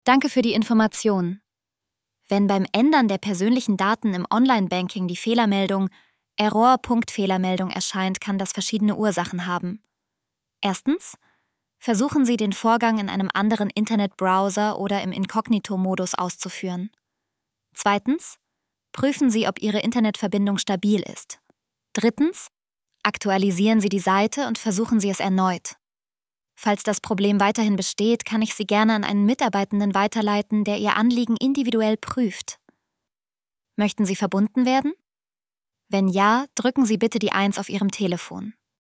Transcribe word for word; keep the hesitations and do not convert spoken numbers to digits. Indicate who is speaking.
Speaker 1: Danke für die Information. Wenn beim Ändern der persönlichen Daten im Online-Banking die Fehlermeldung Error.Fehlermeldung erscheint, kann das verschiedene Ursachen haben. Erstens, versuchen Sie, den Vorgang in einem anderen Internetbrowser oder im Inkognito-Modus auszuführen. Zweitens, prüfen Sie, ob Ihre Internetverbindung stabil ist. Drittens, aktualisieren Sie die Seite und versuchen Sie es erneut. Falls das Problem weiterhin besteht, kann ich Sie gerne an einen Mitarbeitenden weiterleiten, der Ihr Anliegen individuell prüft. Möchten Sie verbunden werden? Wenn ja, drücken Sie bitte die eins auf Ihrem Telefon.